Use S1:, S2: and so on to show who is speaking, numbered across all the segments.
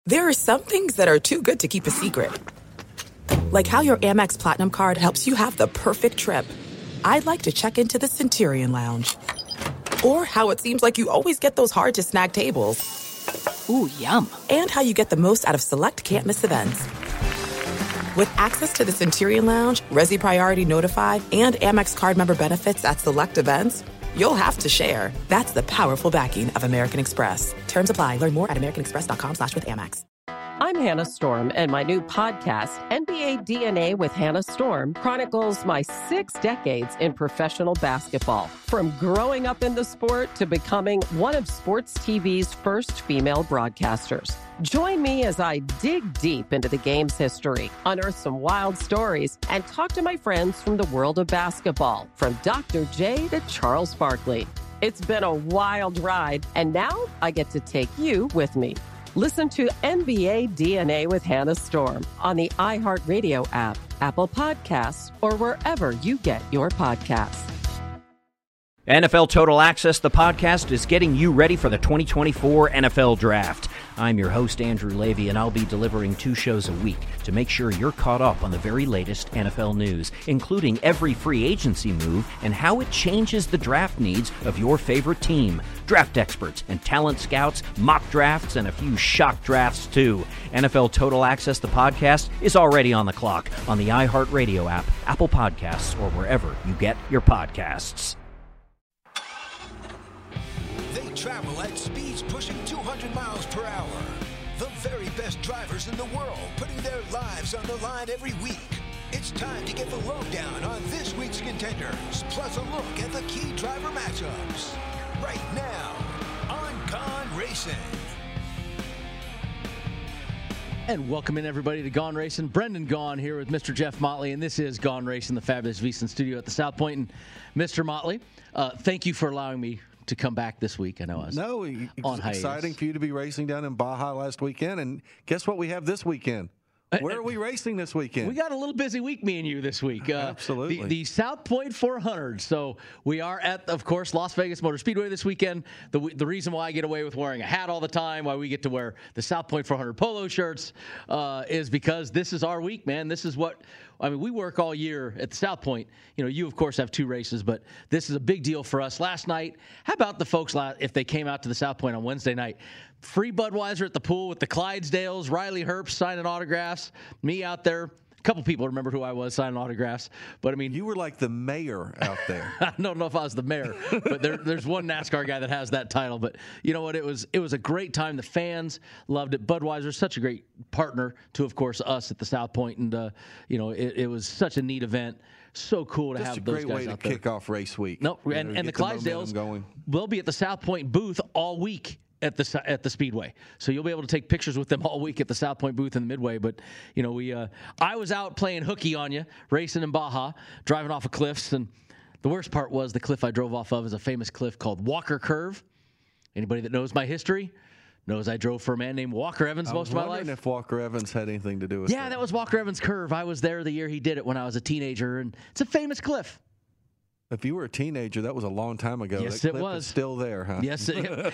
S1: There are some things that are too good to keep a secret. Like how your Amex Platinum card helps you have the perfect trip. I'd like to check into the Centurion Lounge. Or how it seems like you always get those hard-to-snag tables.
S2: Ooh, yum.
S1: And how you get the most out of select can't-miss events. With access to the Centurion Lounge, Resi Priority Notified, and Amex card member benefits at select events, you'll have to share. That's the powerful backing of American Express. Terms apply. Learn more at americanexpress.com/withAmex.
S3: I'm Hannah Storm, and my new podcast, NBA DNA with Hannah Storm, chronicles my 6 decades in professional basketball. From growing up in the sport to becoming one of sports TV's first female broadcasters. Join me as I dig deep into the game's history, unearth some wild stories, and talk to my friends from the world of basketball, from Dr. J to Charles Barkley. It's been a wild ride, and now I get to take you with me. Listen to NBA DNA with Hannah Storm on the iHeartRadio app, Apple Podcasts, or wherever you get your podcasts.
S4: NFL Total Access, the podcast, is getting you ready for the 2024 NFL Draft. I'm your host, Andrew Levy, and I'll be delivering 2 shows a week to make sure you're caught up on the very latest NFL news, including every free agency move and how it changes the draft needs of your favorite team. Draft experts and talent scouts, mock drafts, and a few shock drafts, too. NFL Total Access, the podcast, is already on the clock on the iHeartRadio app, Apple Podcasts, or wherever you get your podcasts.
S5: Travel at speeds pushing 200 miles per hour. The very best drivers in the world putting their lives on the line every week. It's time to get the lowdown on this week's contenders, plus a look at the key driver matchups. Right now on Gone Racing.
S6: And welcome in, everybody, to Gone Racing. Brendan Gaughan here with Mr. Jeff Motley, and this is Gone Racing, the fabulous VSiN studio at the South Point. And Mr. Motley, thank you for allowing me to come back this week. I know I was on hiatus.
S7: Exciting for you to be racing down in Baja last weekend. And guess what we have this weekend? Where are we racing this weekend?
S6: We got a little busy week, me and you, this week.
S7: Absolutely.
S6: The South Point 400. So we are at, of course, Las Vegas Motor Speedway this weekend. The reason why I get away with wearing a hat all the time, why we get to wear the South Point 400 polo shirts, is because this is our week, man. This is what... I mean, we work all year at the South Point. You know, you, of course, have 2 races, but this is a big deal for us. Last night, how about the folks, if they came out to the South Point on Wednesday night? Free Budweiser at the pool with the Clydesdales, Riley Herbst signing autographs, me out there. A couple people remember who I was signing autographs, but I mean,
S7: you were like the mayor out there.
S6: I don't know if I was the mayor, but there's one NASCAR guy that has that title. But you know what? It was a great time. The fans loved it. Budweiser, such a great partner to, of course, us at the South Point, and you know, it was such a neat event. So cool to have those guys out there. Just a great way to
S7: kick off race week.
S6: No, and the Clydesdales will be at the South Point booth all week at the Speedway, so you'll be able to take pictures with them all week at the South Point booth in the Midway. But you know, I was out playing hooky on you, racing in Baja, driving off of cliffs, and the worst part was the cliff I drove off of is a famous cliff called Walker Curve. Anybody that knows my history knows I drove for a man named Walker Evans most of my life.
S7: I was wondering if Walker Evans had anything to do with it.
S6: Yeah, that was Walker Evans' curve. I was there the year he did it when I was a teenager, and it's a famous cliff.
S7: If you were a teenager, that was a long time ago.
S6: Yes,
S7: that
S6: it was.
S7: Is still there, huh?
S6: Yes,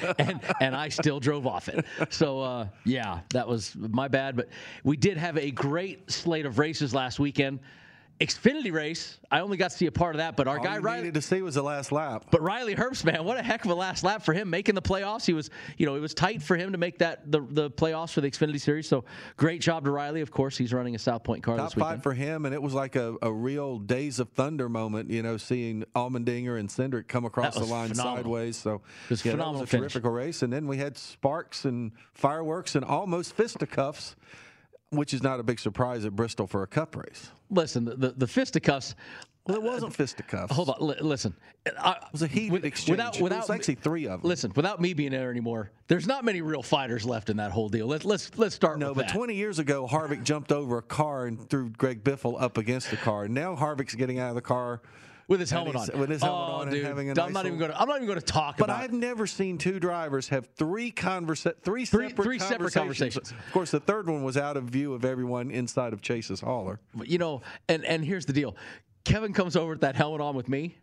S6: and I still drove off it. So, yeah, that was my bad. But we did have a great slate of races last weekend. Xfinity race, I only got to see a part of that, but our guy Riley
S7: needed to see was the last lap.
S6: But Riley Herbst, man, what a heck of a last lap for him, making the playoffs. He was, you know, it was tight for him to make that the playoffs for the Xfinity Series. So great job to Riley. Of course, he's running a South Point car this weekend.
S7: Top 5 for him, and it was like a real Days of Thunder moment. You know, seeing Allmendinger and Cindric come across the line sideways. So
S6: it was phenomenal.
S7: That was a terrific race, and then we had sparks and fireworks and almost fisticuffs, which is not a big surprise at Bristol for a Cup race.
S6: Listen, the fisticuffs.
S7: Well, it wasn't fisticuffs.
S6: Hold on, listen.
S7: It was a heated exchange. It was actually 3 of them.
S6: Listen, without me being there anymore, there's not many real fighters left in that whole deal. Let's start with that.
S7: No, but 20 years ago, Harvick jumped over a car and threw Greg Biffle up against the car. Now Harvick's getting out of the car
S6: with his helmet on.
S7: With his helmet on and having a nice
S6: I'm not even going to talk
S7: but
S6: about it.
S7: But I've never seen 2 drivers have three separate conversations. Of course, the third one was out of view of everyone inside of Chase's hauler.
S6: You know, and here's the deal. Kevin comes over with that helmet on with me.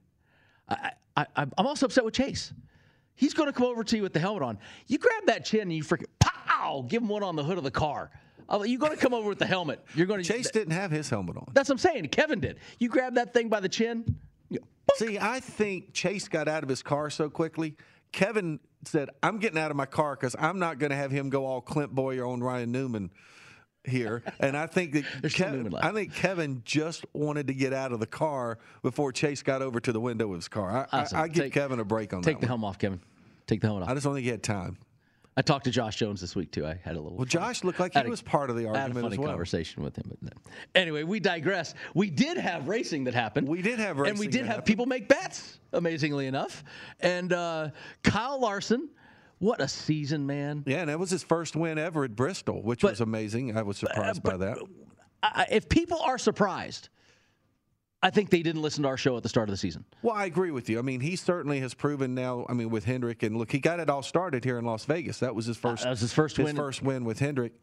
S6: I'm also upset with Chase. He's going to come over to you with the helmet on. You grab that chin and you freaking pow! pow, give him one on the hood of the car. You're going to come over with the helmet. You're going to.
S7: Chase didn't have his helmet on.
S6: That's what I'm saying. Kevin did. You grab that thing by the chin.
S7: See, I think Chase got out of his car so quickly. Kevin said, I'm getting out of my car because I'm not going to have him go all Clint Boyer on Ryan Newman here. And I think that Kevin just wanted to get out of the car before Chase got over to the window of his car. I give Kevin a break on that.
S6: Take the helmet off, Kevin. Take the helmet off.
S7: I just don't think he had time.
S6: I talked to Josh Jones this week, too. I had a little.
S7: Well, Josh looked like he was part of the argument as well.
S6: I had a funny conversation with him. But anyway, we digress. We did have racing that happened.
S7: We did have racing.
S6: And we did have people make bets, amazingly enough. And Kyle Larson, what a season, man.
S7: Yeah, and that was his first win ever at Bristol, which was amazing. I was surprised by that.
S6: If people are surprised, I think they didn't listen to our show at the start of the season.
S7: Well, I agree with you. I mean, he certainly has proven now. I mean, with Hendrick, and look, he got it all started here in Las Vegas. That was his first.
S6: That was his first win.
S7: His first win with Hendrick.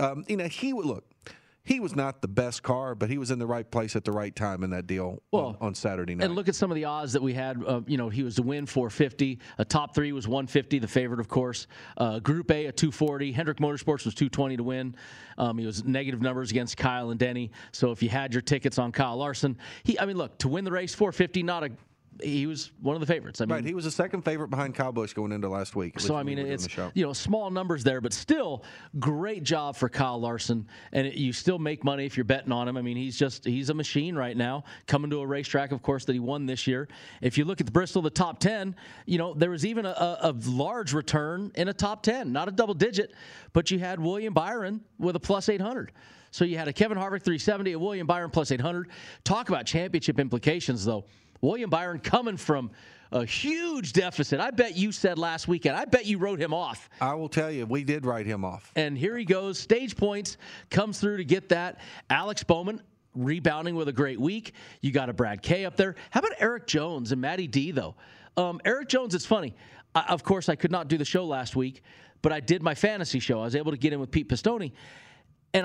S7: He was not the best car, but he was in the right place at the right time in that deal on Saturday night.
S6: And look at some of the odds that we had. He was to win 450. A top three was 150, the favorite, of course. Group A at 240. Hendrick Motorsports was 220 to win. He was negative numbers against Kyle and Denny. So if you had your tickets on Kyle Larson, to win the race 450, he was one of the favorites.
S7: Right, he was the second favorite behind Kyle Busch going into last week.
S6: So, it's, small numbers there, but still great job for Kyle Larson. And you still make money if you're betting on him. I mean, he's a machine right now, coming to a racetrack, of course, that he won this year. If you look at the Bristol, the top 10, there was even a large return in a top 10, not a double digit, but you had William Byron with a plus 800. So you had a Kevin Harvick 370, a William Byron plus 800. Talk about championship implications, though. William Byron coming from a huge deficit. I bet you said last weekend, I bet you wrote him off.
S7: I will tell you, we did write him off.
S6: And here he goes. Stage points comes through to get that. Alex Bowman rebounding with a great week. You got a Brad Kay up there. How about Eric Jones and Matty D, though? Eric Jones, it's funny. Of course, I could not do the show last week, but I did my fantasy show. I was able to get in with Pete Pistone. And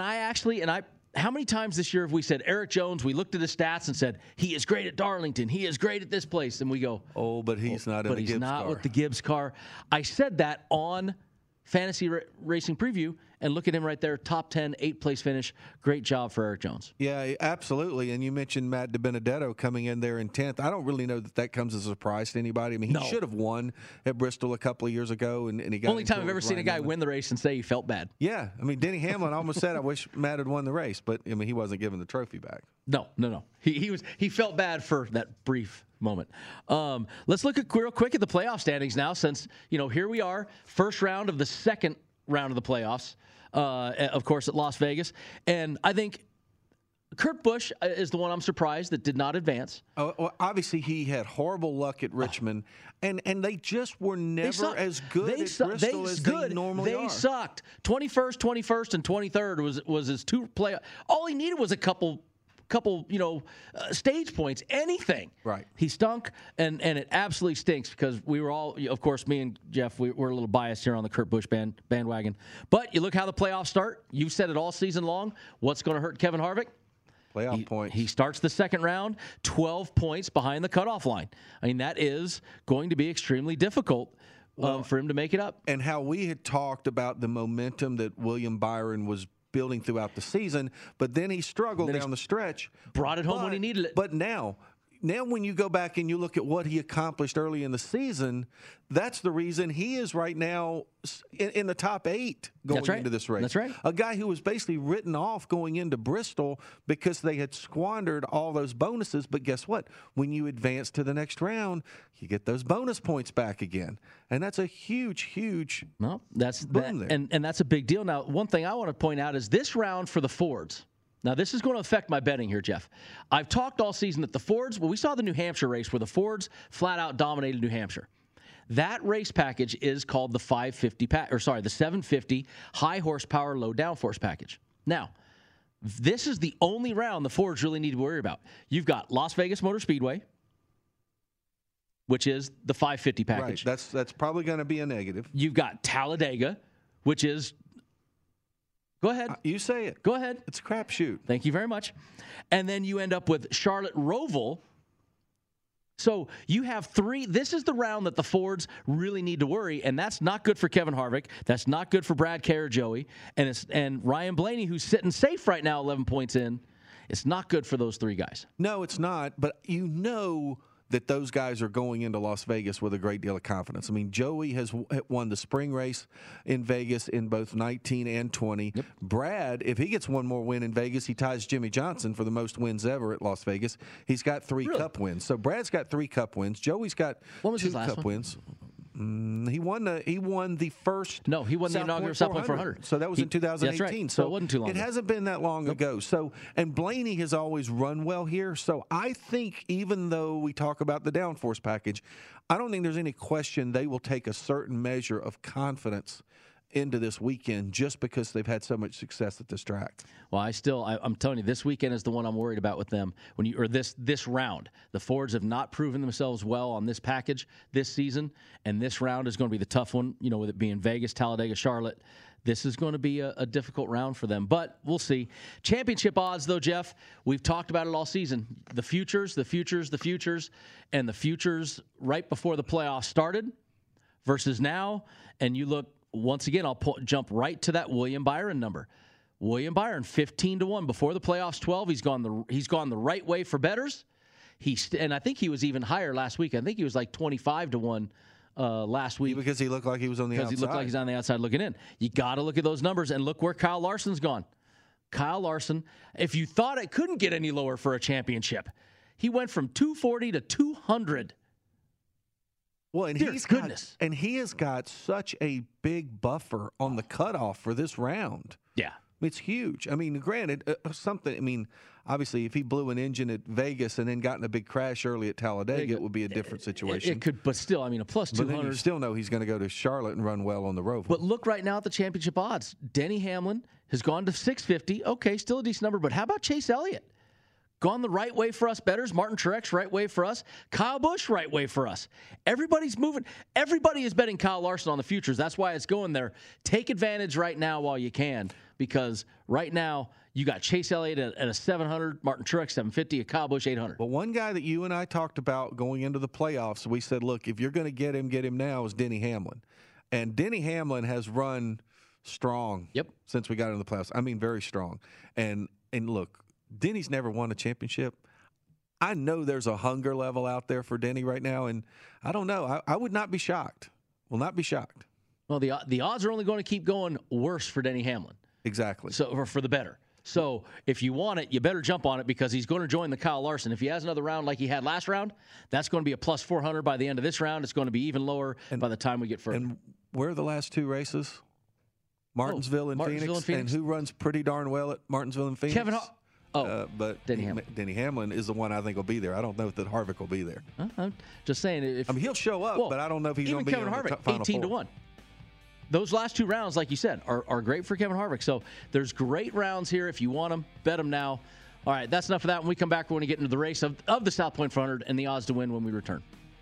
S6: how many times this year have we said, Eric Jones, we looked at his stats and said, he is great at Darlington. He is great at this place. And we go,
S7: but he's not in the Gibbs car. But he's not
S6: with the Gibbs car. I said that on Fantasy Racing Preview, and look at him right there, top 10, 8th place finish. Great job for Eric Jones.
S7: Yeah, absolutely. And you mentioned Matt DiBenedetto coming in there in 10th. I don't really know that comes as a surprise to anybody. I mean, he should have won at Bristol a couple of years ago, and he got
S6: only time I've ever seen a guy win the race and say he felt bad.
S7: Yeah, I mean, Denny Hamlin almost said, I wish Matt had won the race, but I mean, he wasn't giving the trophy back.
S6: No. He felt bad for that brief moment. Let's look at real quick at the playoff standings now, since here we are, first round of the second round of the playoffs, of course, at Las Vegas. And I think Kurt Busch is the one I'm surprised that did not advance.
S7: Well, obviously, he had horrible luck at Richmond, and they just were never as good at Bristol as they normally are.
S6: They sucked. 21st, and 23rd was his two playoff. All he needed was a couple stage points, anything.
S7: Right.
S6: He stunk, and it absolutely stinks because we were all, of course, me and Jeff, we're a little biased here on the Kurt Busch bandwagon. But you look how the playoffs start. You've said it all season long. What's going to hurt Kevin Harvick?
S7: Playoff points.
S6: He starts the second round 12 points behind the cutoff line. I mean, that is going to be extremely difficult for him to make it up.
S7: And how we had talked about the momentum that William Byron was building throughout the season, but then he struggled down the stretch.
S6: Brought it home when he needed it.
S7: But now when you go back and you look at what he accomplished early in the season, that's the reason he is right now in the top 8 going into this race.
S6: That's right.
S7: A guy who was basically written off going into Bristol because they had squandered all those bonuses. But guess what? When you advance to the next round, you get those bonus points back again. And that's a huge boom there.
S6: And that's a big deal. Now, one thing I want to point out is this round for the Fords. Now, this is going to affect my betting here, Jeff. I've talked all season that the Fords, we saw the New Hampshire race where the Fords flat out dominated New Hampshire. That race package is called the 750 high horsepower, low downforce package. Now, this is the only round the Fords really need to worry about. You've got Las Vegas Motor Speedway, which is the 550 package.
S7: Right. That's probably going to be a negative.
S6: You've got Talladega, which is go ahead.
S7: You say it.
S6: Go ahead.
S7: It's a crapshoot.
S6: Thank you very much. And then you end up with Charlotte Roval, So you have 3. This is the round that the Fords really need to worry, and that's not good for Kevin Harvick. That's not good for Brad Kerr, Joey, and Ryan Blaney, who's sitting safe right now, 11 points in. It's not good for those 3 guys.
S7: No, it's not. But you know that those guys are going into Las Vegas with a great deal of confidence. I mean, Joey has won the spring race in Vegas in both 19 and 20. Yep. Brad, if he gets one more win in Vegas, he ties Jimmy Johnson for the most wins ever at Las Vegas. He's got 3 Cup wins. So Brad's got 3 Cup wins. Joey's got 2 Cup wins. He won the first.
S6: No, he won the inaugural South Point 400.
S7: So that was in 2018.
S6: That's right. So it wasn't too long ago.
S7: It hasn't been that long ago. So, and Blaney has always run well here. So I think even though we talk about the downforce package, I don't think there's any question they will take a certain measure of confidence into this weekend just because they've had so much success at this track.
S6: Well, I'm telling you, this weekend is the one I'm worried about with them. This round, the Fords have not proven themselves well on this package this season, and this round is going to be the tough one. You know, with it being Vegas, Talladega, Charlotte, this is going to be a difficult round for them. But we'll see. Championship odds, though, Jeff, we've talked about it all season. The futures, and the futures right before the playoffs started versus now, and you look. Once again, I'll jump right to that William Byron number. William Byron, 15-1 before the playoffs. 12. He's gone the right way for bettors. And I think he was even higher last week. I think he was like 25-1 last week
S7: because he looked like he was on the outside.
S6: Because he looked like he's on the outside looking in. You got to look at those numbers and look where Kyle Larson's gone. Kyle Larson, if you thought it couldn't get any lower for a championship, he went from 240 to 200.
S7: Well, and he has got such a big buffer on the cutoff for this round.
S6: Yeah.
S7: It's huge. I mean, granted, obviously, if he blew an engine at Vegas and then got in a big crash early at Talladega, it would be a different situation.
S6: It could, but still, a plus 200.
S7: But then you still know he's going to go to Charlotte and run well on the Roval.
S6: But look right now at the championship odds. Denny Hamlin has gone to 650. Okay, still a decent number, but how about Chase Elliott? Gone the right way for us bettors. Martin Truex, right way for us. Kyle Busch, right way for us. Everybody's moving. Everybody is betting Kyle Larson on the futures. That's why it's going there. Take advantage right now while you can, because right now you got Chase Elliott at a 700, Martin Truex 750, a Kyle Busch 800.
S7: Well, one guy that you and I talked about going into the playoffs, we said, look, if you're going to get him now, is Denny Hamlin. And Denny Hamlin has run strong since we got into the playoffs. I mean, very strong. And look, Denny's never won a championship. I know there's a hunger level out there for Denny right now, and I don't know. I would not be shocked. Will not be shocked.
S6: Well, the odds are only going to keep going worse for Denny Hamlin.
S7: Exactly.
S6: So for the better. So if you want it, you better jump on it because he's going to join the Kyle Larson. If he has another round like he had last round, that's going to be a plus 400 by the end of this round. It's going to be even lower by the time we get further.
S7: And where are the last 2 races? Martinsville and Phoenix. And who runs pretty darn well at Martinsville and Phoenix? But Denny Hamlin is the one I think will be there. I don't know that Harvick will be there.
S6: I'm just saying.
S7: He'll show up, but I don't know if he's going to be
S6: Kevin Harvick,
S7: Final
S6: 18-1. Those last 2 rounds, like you said, are great for Kevin Harvick. So there's great rounds here. If you want them, bet them now. All right, that's enough of that. When we come back, we're going to get into the race of the South Point 400 and the odds to win when we return.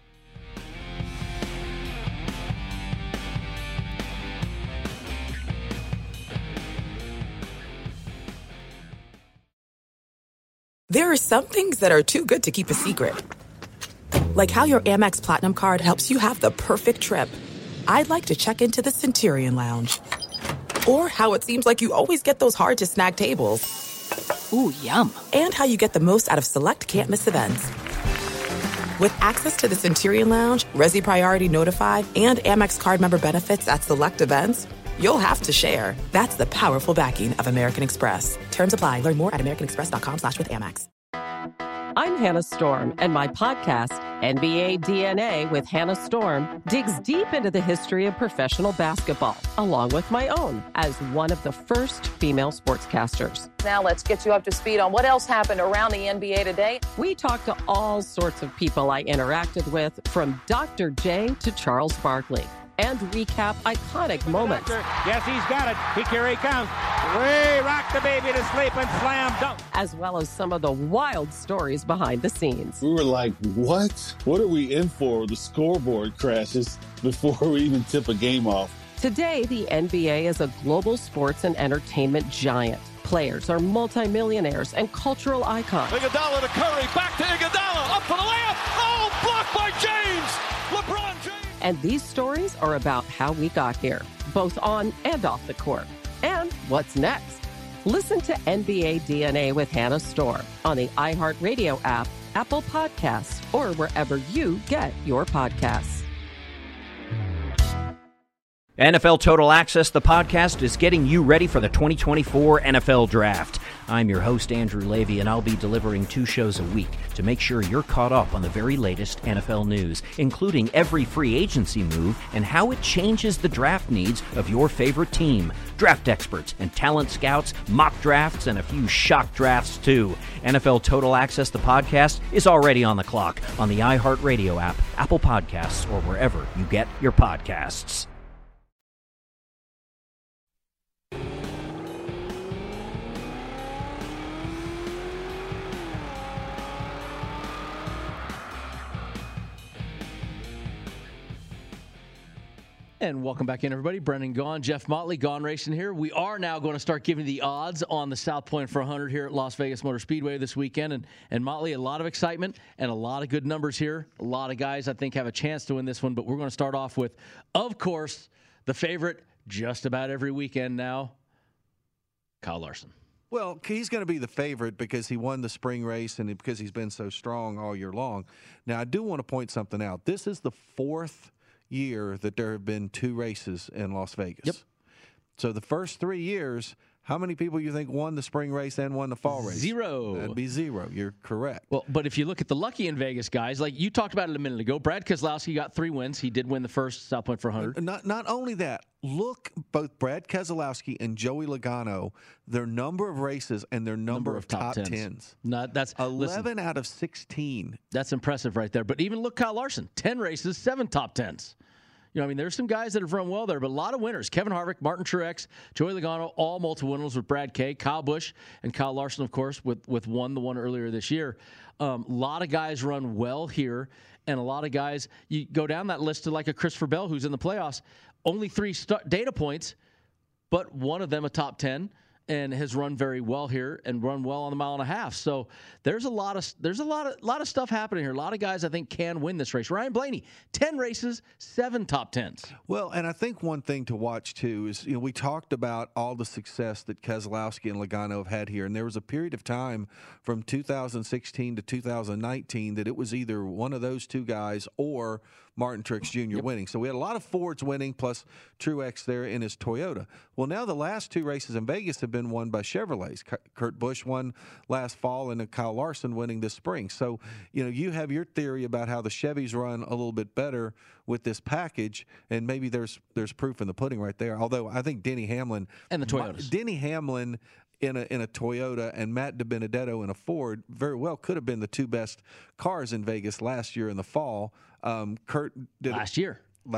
S1: There are some things that are too good to keep a secret. Like how your Amex Platinum card helps you have the perfect trip. I'd like to check into the Centurion Lounge. Or how it seems like you always get those hard-to-snag tables.
S2: Ooh, yum.
S1: And how you get the most out of select can't-miss events. With access to the Centurion Lounge, Resi Priority Notified, and Amex card member benefits at select events, you'll have to share. That's the powerful backing of American Express. Terms apply. Learn more at americanexpress.com/withAmex.
S3: I'm Hannah Storm, and my podcast, NBA DNA with Hannah Storm, digs deep into the history of professional basketball, along with my own, as one of the first female sportscasters.
S2: Now let's get you up to speed on what else happened around the NBA today.
S3: We talk to all sorts of people I interacted with, from Dr. J to Charles Barkley, and recap iconic moments.
S8: Yes, he's got it. Here he comes. Way rock the baby to sleep and slam dunk.
S3: As well as some of the wild stories behind the scenes.
S9: We were like, what? What are we in for? The scoreboard crashes before we even tip a game off.
S3: Today, the NBA is a global sports and entertainment giant. Players are multimillionaires and cultural icons.
S9: Iguodala to Curry, back to Iguodala, up for the layup. Oh, blocked by James! LeBron James!
S3: And these stories are about how we got here, both on and off the court. And what's next? Listen to NBA DNA with Hannah Storm on the iHeartRadio app, Apple Podcasts, or wherever you get your podcasts.
S4: NFL Total Access, the podcast, is getting you ready for the 2024 NFL Draft. I'm your host, Andrew Levy, and I'll be delivering 2 shows a week to make sure you're caught up on the very latest NFL news, including every free agency move and how it changes the draft needs of your favorite team. Draft experts and talent scouts, mock drafts, and a few shock drafts, too. NFL Total Access, the podcast, is already on the clock on the iHeartRadio app, Apple Podcasts, or wherever you get your podcasts.
S6: And welcome back in, everybody. Brendan Gaughan, Jeff Motley, Gaughan Racing here. We are now going to start giving the odds on the South Point for 100 here at Las Vegas Motor Speedway this weekend. And Motley, a lot of excitement and a lot of good numbers here. A lot of guys, I think, have a chance to win this one. But we're going to start off with, of course, the favorite just about every weekend now, Kyle Larson.
S7: Well, he's going to be the favorite because he won the spring race and because he's been so strong all year long. Now, I do want to point something out. This is the 4th year that there have been 2 races in Las Vegas.
S6: Yep.
S7: So the first 3 years, how many people you think won the spring race and won the fall race?
S6: 0.
S7: That'd be 0. You're correct.
S6: Well, but if you look at the lucky in Vegas guys, like you talked about it a minute ago, Brad Keselowski got 3 wins. He did win the first South Point for 100.
S7: Not only that, look, both Brad Keselowski and Joey Logano, their number of races and their number of top tens.
S6: That's
S7: 11 out of 16.
S6: That's impressive right there. But even look, Kyle Larson, 10 races, 7 top tens. You know, I mean, there's some guys that have run well there, but a lot of winners. Kevin Harvick, Martin Truex, Joey Logano, all multiple winners with Brad Kay, Kyle Busch, and Kyle Larson, of course, with the one earlier this year. A lot of guys run well here, and a lot of guys, you go down that list to like a Christopher Bell who's in the playoffs, only 3 data points, but one of them a top 10. And has run very well here and run well on the 1.5 miles. So there's a lot of stuff happening here. A lot of guys I think can win this race. Ryan Blaney, 10 races, 7 top 10s.
S7: Well, and I think one thing to watch too is we talked about all the success that Keselowski and Logano have had here, and there was a period of time from 2016 to 2019 that it was either one of those 2 guys or Martin Truex Jr. winning. So we had a lot of Fords winning, plus Truex there in his Toyota. Well, now the last 2 races in Vegas have been won by Chevrolets. Kurt Busch won last fall, and Kyle Larson winning this spring. So, you have your theory about how the Chevys run a little bit better with this package, and maybe there's proof in the pudding right there. Although I think Denny Hamlin
S6: and the Toyotas.
S7: Denny Hamlin in a Toyota and Matt DiBenedetto in a Ford very well could have been the 2 best cars in Vegas last year in the fall. Kurt did
S6: last year.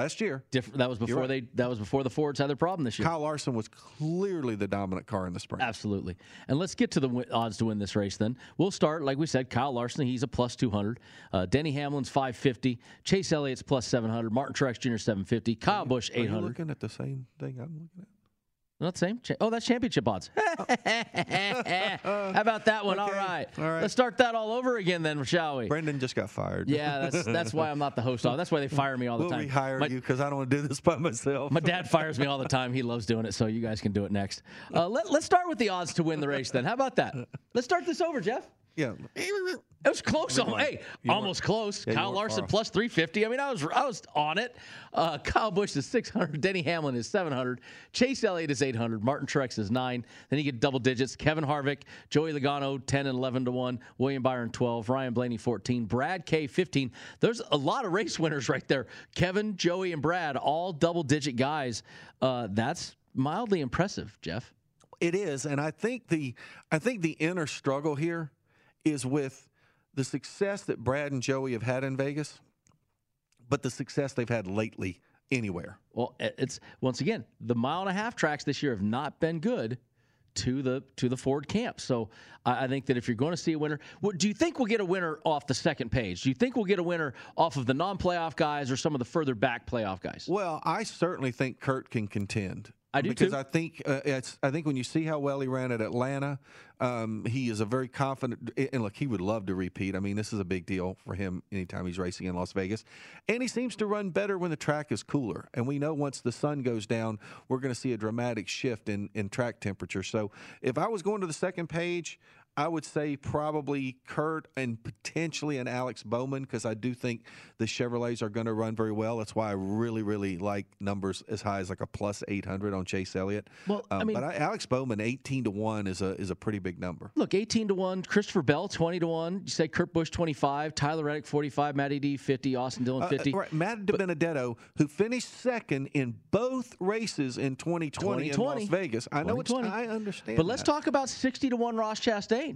S6: That was before That was before the Fords had their problem this year.
S7: Kyle Larson was clearly the dominant car in the spring.
S6: Absolutely. And let's get to the odds to win this race then. We'll start, like we said, Kyle Larson, he's a plus 200. Denny Hamlin's 550. Chase Elliott's plus 700. Martin Truex Jr. 750. Kyle Busch 800.
S7: Are you looking at the same thing I'm looking at?
S6: Not the same? That's championship odds. How about that one?
S7: Okay.
S6: All right.
S7: All right.
S6: Let's start that all over again then, shall we?
S7: Brendan just got fired.
S6: Yeah, that's why I'm not the host. That's why they fire me all the time.
S7: We'll rehire you because I don't want to do this by myself.
S6: My dad fires me all the time. He loves doing it, so you guys can do it next. Let's start with the odds to win the race then. How about that? Let's start this over, Jeff.
S7: Yeah.
S6: It was close. Almost close.
S7: Yeah,
S6: Kyle Larson plus 350. I mean, I was on it. Kyle Busch is 600. Denny Hamlin is 700. Chase Elliott is 800. Martin Truex is 9. Then you get double digits. Kevin Harvick, Joey Logano 10 and 11 to 1. William Byron 12. Ryan Blaney 14. Brad Kay 15. There's a lot of race winners right there. Kevin, Joey, and Brad, all double digit guys. That's mildly impressive, Jeff.
S7: It is, and I think the inner struggle here is with the success that Brad and Joey have had in Vegas, but the success they've had lately anywhere.
S6: Well, it's once again, the 1.5 mile tracks this year have not been good to the Ford camp. So I think that if you're going to see a winner, do you think we'll get a winner off the second page? Do you think we'll get a winner off of the non-playoff guys or some of the further back playoff guys?
S7: Well, I certainly think Kurt can contend.
S6: I do
S7: because
S6: too.
S7: I think when you see how well he ran at Atlanta, he is a very confident. And look, he would love to repeat. I mean, this is a big deal for him anytime he's racing in Las Vegas. And he seems to run better when the track is cooler. And we know once the sun goes down, we're going to see a dramatic shift in track temperature. So if I was going to the second page, I would say probably Kurt and potentially an Alex Bowman, because I do think the Chevrolets are going to run very well. That's why I really, really like numbers as high as like a plus 800 on Chase Elliott.
S6: Well,
S7: but Alex Bowman 18-1 is a pretty big number.
S6: Look, 18-1, Christopher Bell 20-1. You say Kurt Busch 25, Tyler Reddick 45, Matty D 50, Austin Dillon 50.
S7: Right, Matt Benedetto, who finished second in both races in 2020 in Las Vegas. I know I understand.
S6: But let's talk about 60-1 Ross Chastain,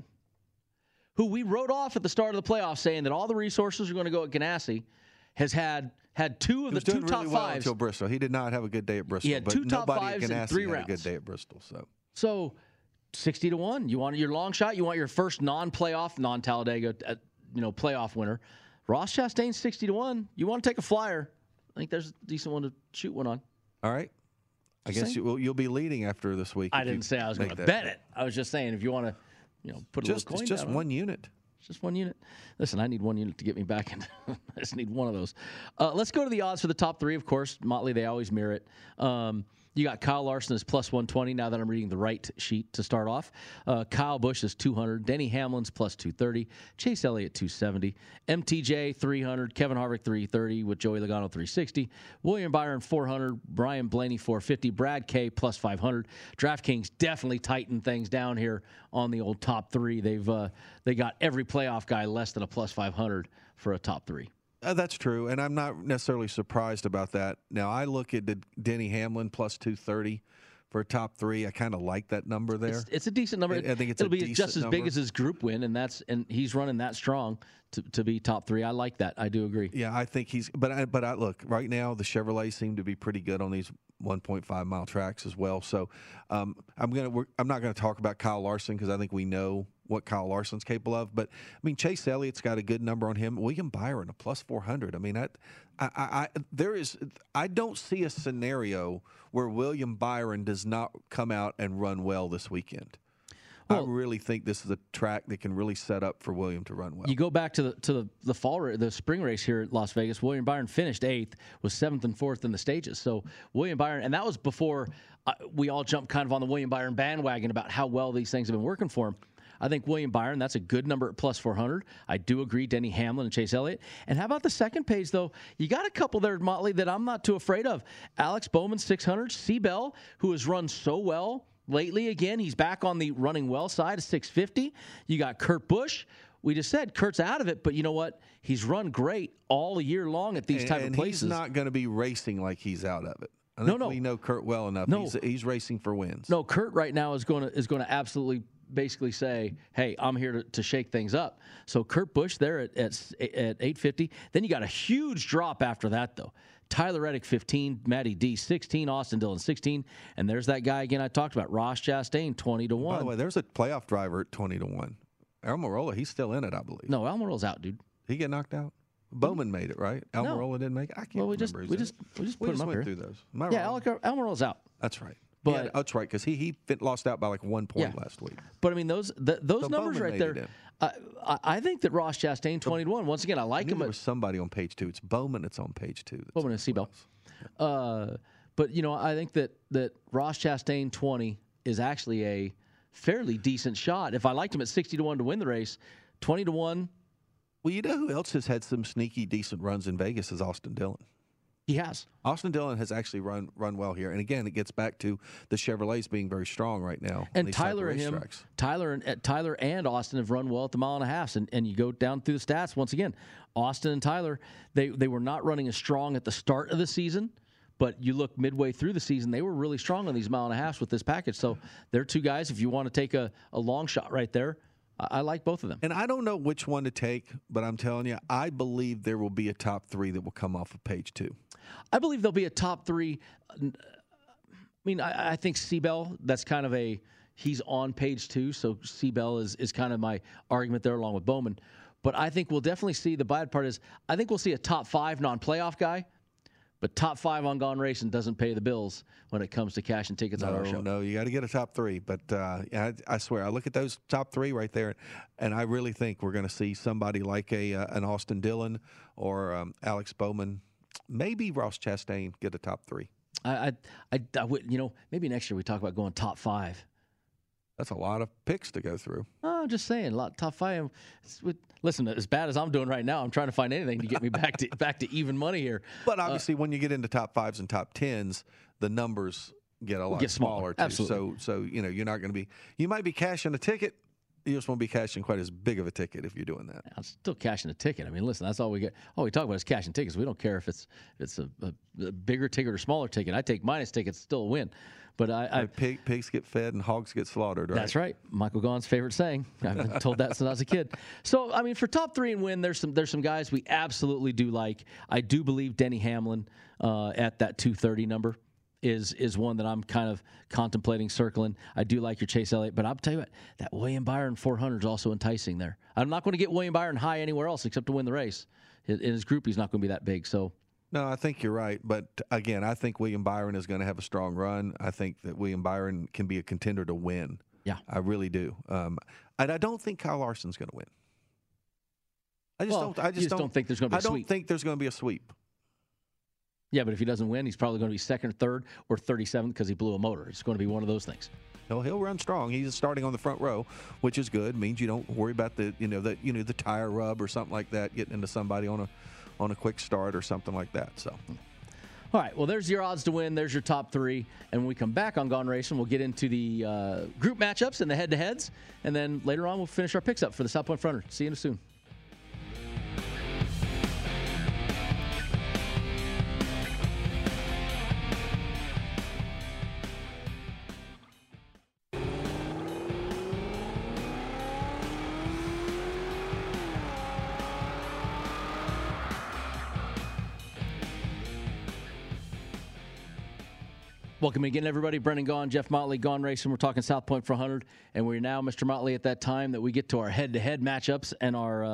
S6: who we wrote off at the start of the playoffs, saying that all the resources are going to go at Ganassi, has had two of the two top
S7: really well
S6: fives
S7: until Bristol. He did not have a good day at Bristol.
S6: He had two top fives in 3 rounds.
S7: Had a good day at Bristol.
S6: So 60-1. You want your long shot. You want your first non-playoff, non-Talladega, playoff winner. Ross Chastain 60-1. You want to take a flyer? I think there's a decent one to shoot one on.
S7: All right. I guess you'll be leading after this week.
S6: I didn't say I was going to bet it. I was just saying if you want to. Put a little coin down. It's just one unit. It's just one unit. Listen, I need one unit to get me back in. I just need one of those. Let's go to the odds for the top 3. Of course, Motley, they always mirror it. You got Kyle Larson as plus 120 now that I'm reading the right sheet to start off. Kyle Busch is 200. Denny Hamlin's plus 230. Chase Elliott 270. MTJ 300. Kevin Harvick 330 with Joey Logano 360. William Byron 400. Brian Blaney 450. Brad K plus 500. DraftKings definitely tightened things down here on the old top 3. They got every playoff guy less than a plus 500 for a top 3.
S7: That's true, and I'm not necessarily surprised about that. Now, I look at Denny Hamlin plus 230 for a top 3. I kind of like that number there.
S6: It's a decent number.
S7: I think
S6: it'll be just as big as his group win, and he's running that strong to be top 3. I like that. I do agree.
S7: Yeah, I think he's. But I look right now. The Chevrolet seem to be pretty good on these 1.5 mile tracks as well. So I'm not gonna talk about Kyle Larson because I think we know what Kyle Larson's capable of. But I mean, Chase Elliott's got a good number on him. William Byron a plus 400. I mean, I don't see a scenario where William Byron does not come out and run well this weekend. Well, I really think this is a track that can really set up for William to run well.
S6: You go back to the spring race here at Las Vegas. William Byron finished 8th, was 7th and 4th in the stages. So William Byron, and that was before we all jumped kind of on the William Byron bandwagon about how well these things have been working for him. I think William Byron, that's a good number at plus 400. I do agree, Denny Hamlin and Chase Elliott. And how about the second page, though? You got a couple there, Motley, that I'm not too afraid of. Alex Bowman, 600. Seabell, who has run so well lately. Again, he's back on the running well side of 650. You got Kurt Busch. We just said Kurt's out of it, but you know what? He's run great all year long at these type of places.
S7: He's not going to be racing like he's out of it. I think we know Kurt well enough.
S6: No.
S7: He's racing for wins.
S6: No, Kurt right now is going to absolutely basically say, hey, I'm here to shake things up. So Kurt Busch there at 850. Then you got a huge drop after that, though. Tyler Reddick, 15. Matty D, 16. Austin Dillon, 16. And there's that guy again I talked about, Ross Chastain, 20-1.
S7: By the way, there's a playoff driver at 20-1. Almirola, he's still in it, I believe.
S6: No, Almirola's out, dude.
S7: He get knocked out? Bowman made it, right? Almirola didn't make it? I can't remember.
S6: We just put him up here.
S7: Through those.
S6: Almirola's out.
S7: That's right.
S6: But
S7: that's right, because he lost out by like 1 point last week.
S6: But I mean, those numbers
S7: Bowman
S6: right there. I think that Ross Chastain 21. Once again, I like him.
S7: There was somebody on page 2. It's Bowman. It's on page 2.
S6: Bowman and Seabell. But I think that Ross Chastain 20 is actually a fairly decent shot. If I liked him at 60-1 to win the race, 20-1.
S7: Well, you know who else has had some sneaky decent runs in Vegas is Austin Dillon.
S6: He has.
S7: Austin Dillon has actually run well here, and again, it gets back to the Chevrolets being very strong right now.
S6: And Tyler and Austin have run well at the mile and a half, and you go down through the stats once again. Austin and Tyler, they were not running as strong at the start of the season, but you look midway through the season, they were really strong on these mile and a halves with this package. So they're two guys. If you want to take a long shot right there, I like both of them.
S7: And I don't know which one to take, but I'm telling you, I believe there will be a top 3 that will come off of page 2.
S6: I believe there'll be a top 3. I mean, I think Seabell, that's kind of he's on page 2, so Seabell is kind of my argument there along with Bowman. But I think we'll definitely see, the bad part is, I think we'll see a top 5 non-playoff guy, but top 5 on Gone Racing doesn't pay the bills when it comes to cashing tickets on our show.
S7: No, you got to get a top 3. But I swear, I look at those top 3 right there, and I really think we're going to see somebody like an Austin Dillon or Alex Bowman, maybe Ross Chastain get a top 3.
S6: I would, maybe next year we talk about going top 5.
S7: That's a lot of picks to go through.
S6: Oh, I'm just saying, top 5. Listen, as bad as I'm doing right now, I'm trying to find anything to get me back to even money here.
S7: But obviously, when you get into top 5s and top 10s, the numbers get a lot smaller too.
S6: Absolutely.
S7: So you're not going to be. You might be cashing a ticket. You just won't be cashing quite as big of a ticket if you're doing that.
S6: I'm still cashing a ticket. I mean, listen, that's all we get. All we talk about is cashing tickets. We don't care if it's a bigger ticket or smaller ticket. I take minus tickets, still a win. But
S7: pigs get fed and hogs get slaughtered, right?
S6: That's right. Michael Gaughan's favorite saying. I've been told that since I was a kid. So, I mean, for top 3 and win, there's some guys we absolutely do like. I do believe Denny Hamlin at that 230 number is one that I'm kind of contemplating circling. I do like your Chase Elliott, but I'll tell you what, that William Byron 400 is also enticing there. I'm not going to get William Byron high anywhere else except to win the race. In his group, he's not going to be that big, so.
S7: No, I think you're right. But, again, I think William Byron is going to have a strong run. I think that William Byron can be a contender to win.
S6: Yeah.
S7: I really do. And I don't think Kyle Larson's going to win. I just don't think there's going to be a sweep. I don't think there's going to be a sweep.
S6: Yeah, but if he doesn't win, he's probably going to be second or third or 37th because he blew a motor. It's going to be one of those things.
S7: No, he'll run strong. He's starting on the front row, which is good. Means you don't worry about the tire rub or something like that getting into somebody on a quick start or something like that. So,
S6: all right. Well, there's your odds to win. There's your top 3. And when we come back on Gone Racing, we'll get into the group matchups and the head-to-heads, and then later on we'll finish our picks up for the South Point Fronter. See you soon. Welcome again, everybody. Brendan Gaughan, Jeff Motley, Gone Racing. We're talking South Point 400, and we're now, Mr. Motley, at that time that we get to our head-to-head matchups and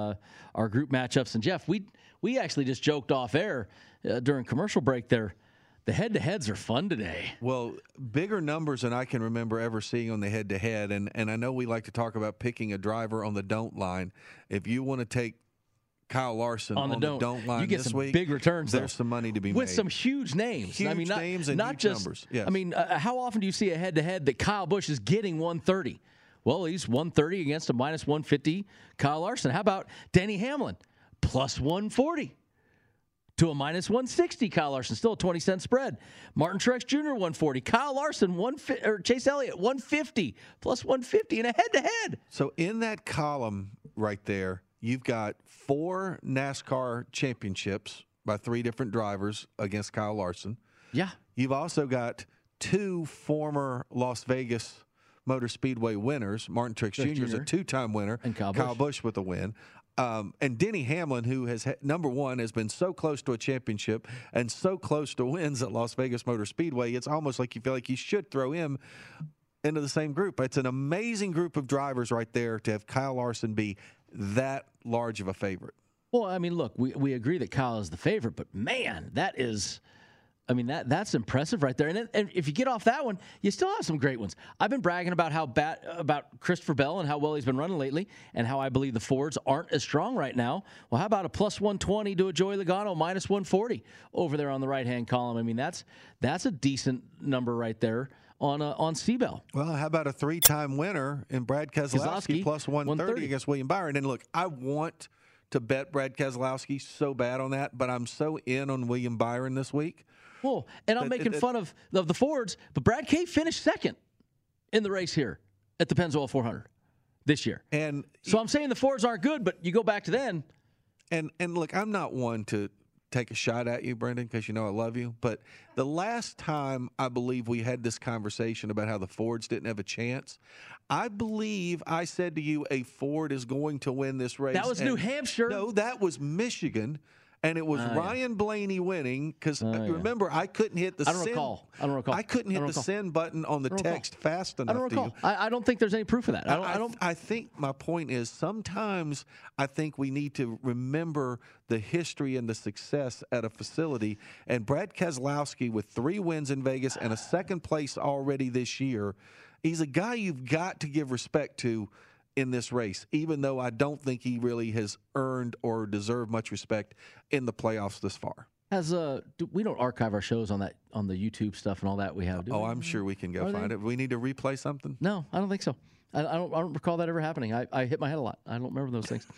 S6: our group matchups. And, Jeff, we actually just joked off air during commercial break there. The head-to-heads are fun today.
S7: Well, bigger numbers than I can remember ever seeing on the head-to-head. And I know we like to talk about picking a driver on the don't line. If you want to take Kyle Larson on the don't line
S6: you get
S7: this
S6: some
S7: week,
S6: big returns.
S7: There's some money to be
S6: with
S7: made.
S6: some huge names.
S7: Huge
S6: I mean,
S7: names and
S6: not
S7: huge
S6: just
S7: numbers. Yes.
S6: I mean, how often do you see a head-to-head that Kyle Busch is getting 130? Well, he's 130 against a minus 150 Kyle Larson. How about Denny Hamlin plus 140 to a minus 160 Kyle Larson? Still a 20-cent spread. Martin Truex Jr. 140. Kyle Larson or Chase Elliott 150 plus 150 in a head-to-head.
S7: So in that column right there, you've got 4 NASCAR championships by 3 different drivers against Kyle Larson.
S6: Yeah.
S7: You've also got 2 former Las Vegas Motor Speedway winners. Martin Truex Jr. is a 2-time winner.
S6: And
S7: Kyle Busch with a win. And Denny Hamlin, who has, number one, has been so close to a championship and so close to wins at Las Vegas Motor Speedway, it's almost like you feel like you should throw him into the same group. It's an amazing group of drivers right there to have Kyle Larson be that large of a favorite.
S6: Well, I mean, look, we agree that Kyle is the favorite, but man, that's impressive right there. And if you get off that one, you still have some great ones. I've been bragging about about Christopher Bell and how well he's been running lately, and how I believe the Fords aren't as strong right now. Well, how about a plus 120 to a Joey Logano, minus 140 over there on the right-hand column? I mean, that's a decent number right there on Seabell.
S7: Well, how about a 3-time winner in Brad Keselowski plus 130 against William Byron? And look, I want to bet Brad Keselowski so bad on that, but I'm so in on William Byron this week.
S6: Well, and I'm making fun of the Fords, but Brad K finished second in the race here at the Pennzoil 400 this year.
S7: And
S6: so I'm saying the Fords aren't good, but you go back to then.
S7: And look, I'm not one to take a shot at you, Brendan, because you know I love you. But the last time I believe we had this conversation about how the Fords didn't have a chance, I believe I said to you a Ford is going to win this race.
S6: That was New Hampshire.
S7: No, that was Michigan. And it was Ryan Blaney winning because remember I couldn't hit the
S6: I don't recall.
S7: I couldn't hit the send button on the text fast enough.
S6: I don't recall. I don't think there's any proof of that.
S7: I think my point is sometimes I think we need to remember the history and the success at a facility. And Brad Keselowski with 3 wins in Vegas and a second place already this year, he's a guy you've got to give respect to in this race, even though I don't think he really has earned or deserved much respect in the playoffs this far.
S6: We don't archive our shows on the YouTube stuff and all that we have, do we?
S7: I'm sure we can go find it. We need to replay something?
S6: No, I don't think so. I don't recall that ever happening. I hit my head a lot. I don't remember those things.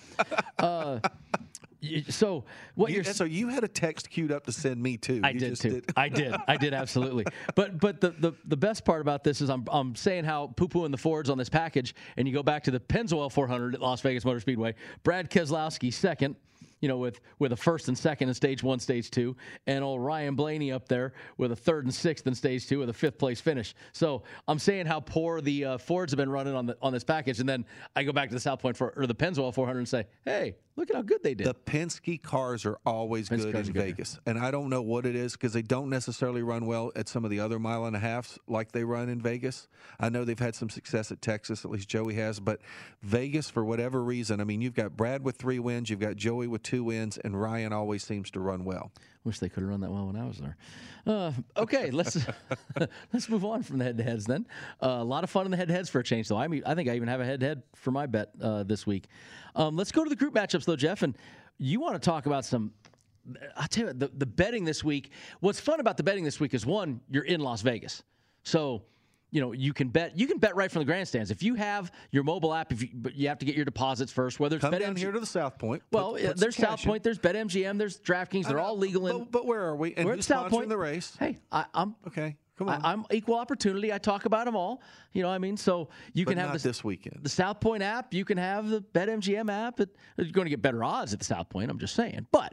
S6: So
S7: you had a text queued up to send me too.
S6: I did too. I did absolutely. But the best part about this is I'm saying how poo-pooing the Fords on this package, and you go back to the Pennzoil 400 at Las Vegas Motor Speedway. Brad Keselowski second, with a first and second in stage 1, stage 2, and old Ryan Blaney up there with a third and sixth in stage 2 with a 5th place finish. So I'm saying how poor the Fords have been running on this package, and then I go back to the South Point or the Pennzoil 400 and say, hey, look at how good they did.
S7: The Penske cars are always good in Vegas, and I don't know what it is because they don't necessarily run well at some of the other mile and a halves like they run in Vegas. I know they've had some success at Texas, at least Joey has, but Vegas, for whatever reason, I mean, you've got Brad with 3 wins, you've got Joey with 2 wins, and Ryan always seems to run well.
S6: Wish they could have run that well when I was there. Okay, let's move on from the head-to-heads then. A lot of fun in the head-to-heads for a change, though. I think I even have a head-to-head for my bet this week. Let's go to the group matchups, though, Jeff. And you want to talk about some – I'll tell you, the betting this week. What's fun about the betting this week is, one, you're in Las Vegas. So – you can bet right from the grandstands. If you have your mobile app, but you have to get your deposits first. Whether it's
S7: come down here to the South Point.
S6: Well, there's South Point, there's BetMGM, there's DraftKings. They're all legal.
S7: But where are we? And
S6: we're at South Point.
S7: The race.
S6: Hey, I'm
S7: okay. Come on.
S6: I'm equal opportunity. I talk about them all. You know what I mean? So you can have
S7: this weekend.
S6: The South Point app. You can have the BetMGM app. You're going to get better odds at the South Point. I'm just saying. But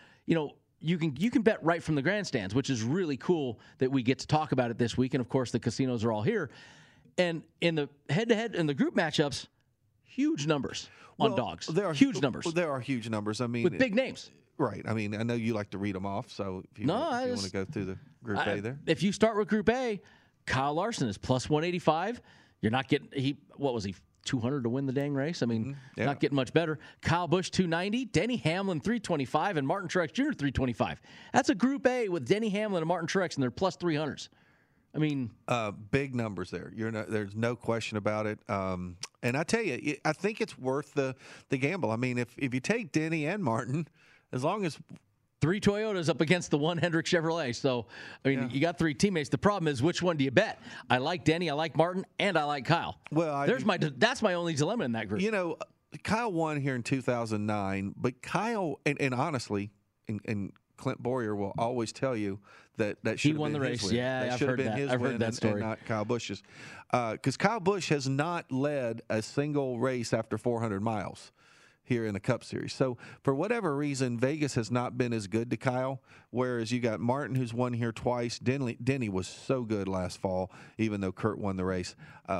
S6: you can bet right from the grandstands, which is really cool that we get to talk about it this week. And of course, the casinos are all here. And in the head-to-head and the group matchups, huge numbers on dogs. There are huge numbers.
S7: There are huge numbers. I mean,
S6: with big names.
S7: Right. I mean, I know you like to read them off. So if you want to go through the Group A there.
S6: If you start with Group A, Kyle Larson is plus 185. You're not getting what was he? 200 to win the dang race. I mean, not getting much better. Kyle Busch 290, Denny Hamlin 325, and Martin Truex Jr. 325. That's a Group A with Denny Hamlin and Martin Truex, and they're plus 300s. I mean,
S7: big numbers there. There's no question about it. And I tell you, I think it's worth the gamble. I mean, if you take Denny and Martin, as long as
S6: 3 Toyotas up against the 1 Hendrick Chevrolet. So, I mean, you got 3 teammates. The problem is, which one do you bet? I like Denny, I like Martin, and I like Kyle.
S7: Well,
S6: that's my only dilemma in that group.
S7: Kyle won here in 2009, but Kyle, and honestly, and Clint Boyer will always tell you that should have been
S6: the race.
S7: His win.
S6: Yeah, I've heard that. I've heard that story.
S7: And not Kyle Busch's. Because Kyle Busch has not led a single race after 400 miles here in the Cup Series. So for whatever reason, Vegas has not been as good to Kyle, whereas you got Martin, who's won here twice. Denny was so good last fall, even though Kurt won the race.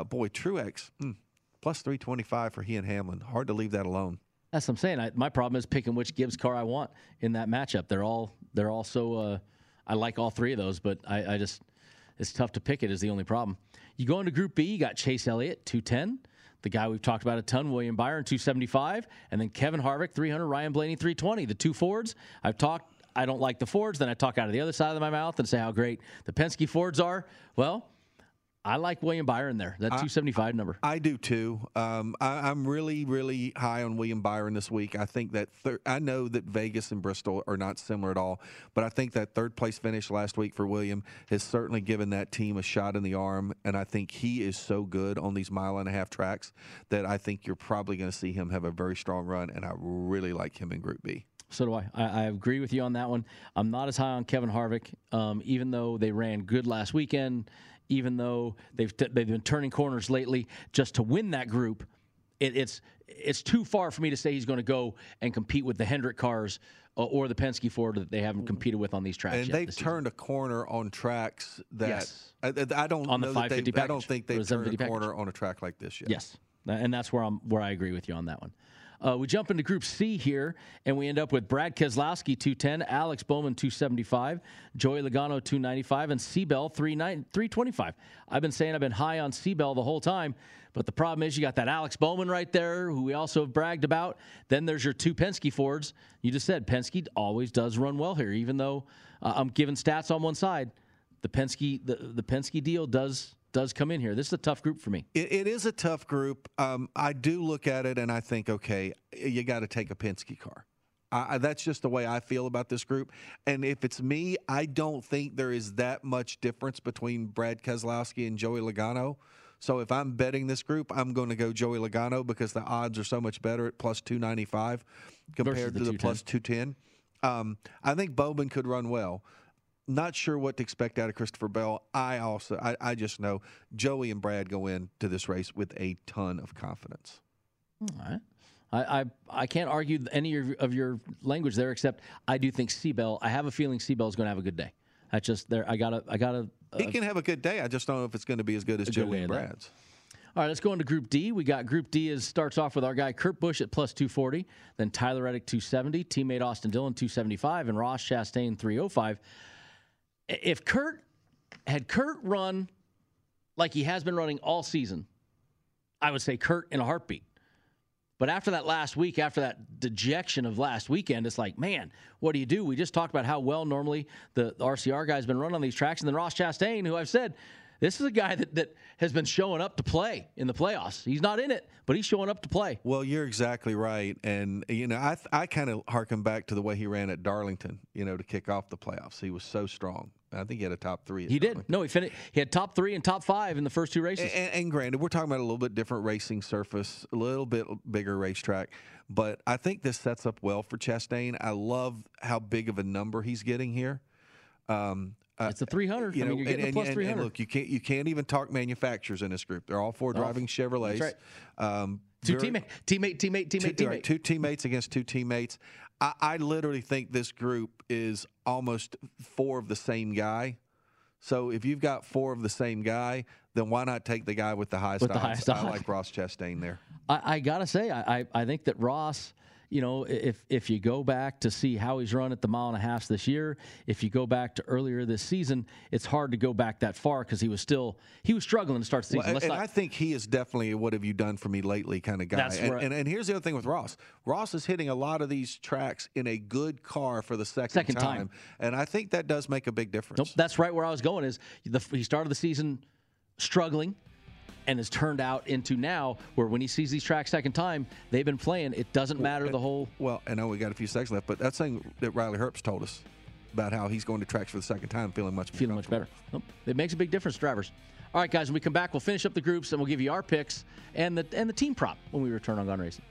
S7: Truex, plus 325 for he and Hamlin. Hard to leave that alone.
S6: That's what I'm saying. My problem is picking which Gibbs car I want in that matchup. They're all so I like all 3 of those, but I just it's tough to pick it is the only problem. You go into Group B, you got Chase Elliott 210, the guy we've talked about a ton, William Byron 275, and then Kevin Harvick 300, Ryan Blaney 320. The 2 Fords I don't like the Fords, then I talk out of the other side of my mouth and say how great the Penske Fords are. Well, I like William Byron there, that 275 number.
S7: I do too. I'm really, really high on William Byron this week. I think that I know that Vegas and Bristol are not similar at all, but I think that 3rd place finish last week for William has certainly given that team a shot in the arm, and I think he is so good on these mile-and-a-half tracks that I think you're probably going to see him have a very strong run, and I really like him in Group B.
S6: So do I. I agree with you on that one. I'm not as high on Kevin Harvick, even though they ran good last weekend. Even though they've been turning corners lately, just to win that group, it's too far for me to say he's going to go and compete with the Hendrick cars or the Penske Ford that they haven't competed with on these tracks.
S7: And
S6: yet
S7: they've turned a corner on tracks that
S6: yes.
S7: I don't
S6: on
S7: know
S6: the 550
S7: I don't think they've turned a corner on a track like this yet.
S6: Yes, And that's where I agree with you on that one. We jump into Group C here, and we end up with Brad Keselowski, 210, Alex Bowman, 275, Joey Logano, 295, and Seabell, 325. I've been saying I've been high on Seabell the whole time, but the problem is you got that Alex Bowman right there, who we also have bragged about. Then there's your 2 Penske Fords. You just said Penske always does run well here, even though I'm giving stats on one side. The Penske deal does come in here. This is a tough group for me.
S7: It is a tough group. I do look at it and I think, okay, you got to take a Penske car. That's just the way I feel about this group. And if it's me, I don't think there is that much difference between Brad Keselowski and Joey Logano. So if I'm betting this group, I'm going to go Joey Logano because the odds are so much better at plus 295 compared to the plus 210. I think Bowman could run well. Not sure what to expect out of Christopher Bell. I just know Joey and Brad go into this race with a ton of confidence.
S6: All right. I can't argue any of your language there, except I do think Seabell. I have a feeling Seabell's going to have a good day. That's just there. I gotta.
S7: He can have a good day. I just don't know if it's going to be as good as Joey and Brad's.
S6: All right, let's go into Group D. We got Group D starts off with our guy Kurt Busch at plus 240, then Tyler Reddick 270, teammate Austin Dillon 275, and Ross Chastain 305. If Kurt run like he has been running all season, I would say Kurt in a heartbeat. But after that last week, after that dejection of last weekend, it's like, man, what do? We just talked about how well normally the RCR guy's been running on these tracks. And then Ross Chastain, who I've said, this is a guy that has been showing up to play in the playoffs. He's not in it, but he's showing up to play.
S7: Well, you're exactly right. And, I kind of harken back to the way he ran at Darlington, to kick off the playoffs. He was so strong. I think he had a top 3.
S6: He did. No, he had top 3 and top 5 in the first 2 races.
S7: And granted, we're talking about a little bit different racing surface, a little bit bigger racetrack. But I think this sets up well for Chastain. I love how big of a number he's getting here.
S6: It's a 300. You're getting a plus 300.
S7: And look, you can't even talk manufacturers in this group. They're all 4 driving Chevrolets.
S6: That's right. Teammate.
S7: 2 teammates against 2 teammates. I literally think this group is almost 4 of the same guy. So if you've got 4 of the same guy, then why not take the guy with the highest odds? I like Ross Chastain there.
S6: I got to say, I think that Ross, if you go back to see how he's run at the 1.5 miles this year, if you go back to earlier this season, it's hard to go back that far because he was struggling to start the season.
S7: I think he is definitely a what have you done for me lately kind of guy. And here's the other thing with Ross. Ross is hitting a lot of these tracks in a good car for the second time. And I think that does make a big difference.
S6: Nope, that's right where I was going is he started the season struggling and has turned out into now where when he sees these tracks second time, they've been playing. It doesn't matter the whole.
S7: Well, I know we got a few seconds left, but that's something that Riley Herbst told us about how he's going to tracks for the second time, feeling much better.
S6: Nope. It makes a big difference, drivers. All right, guys, when we come back, we'll finish up the groups and we'll give you our picks and the team prop when we return on Gone Racing.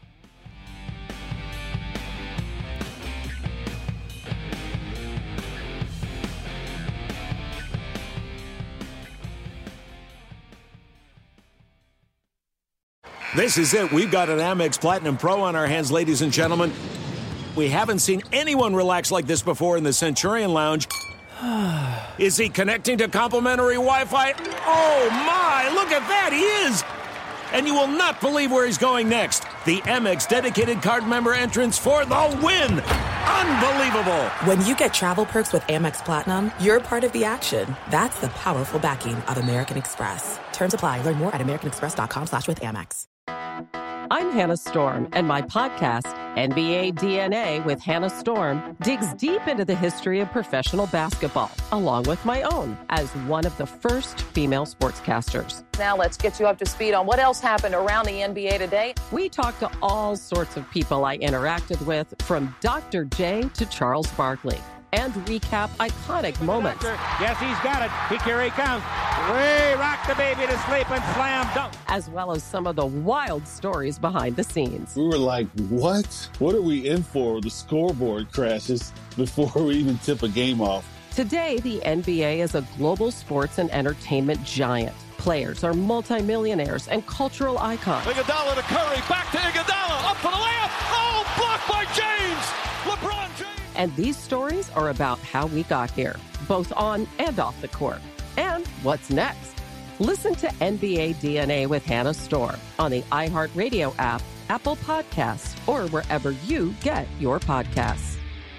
S10: This is it. We've got an Amex Platinum Pro on our hands, ladies and gentlemen. We haven't seen anyone relax like this before in the Centurion Lounge. Is he connecting to complimentary Wi-Fi? Oh, my. Look at that. He is. And you will not believe where he's going next. The Amex dedicated card member entrance for the win. Unbelievable.
S1: When you get travel perks with Amex Platinum, you're part of the action. That's the powerful backing of American Express. Terms apply. Learn more at americanexpress.com/withAmex.
S3: I'm Hannah Storm, and my podcast, NBA DNA with Hannah Storm, digs deep into the history of professional basketball, along with my own, as one of the first female sportscasters.
S2: Now let's get you up to speed on what else happened around the NBA today.
S3: We talked to all sorts of people I interacted with, from Dr. J to Charles Barkley, and recap iconic moments.
S8: Yes, he's got it. Here he comes. We rock the baby to sleep and slam dunk.
S3: As well as some of the wild stories behind the scenes.
S11: We were like, what? What are we in for? The scoreboard crashes before we even tip a game off.
S3: Today, the NBA is a global sports and entertainment giant. Players are multimillionaires and cultural icons.
S9: Iguodala to Curry, back to Iguodala, up for the layup. Oh, blocked by James. LeBron James.
S3: And these stories are about how we got here, both on and off the court. And what's next? Listen to NBA DNA with Hannah Storm on the iHeartRadio app, Apple Podcasts, or wherever you get your podcasts.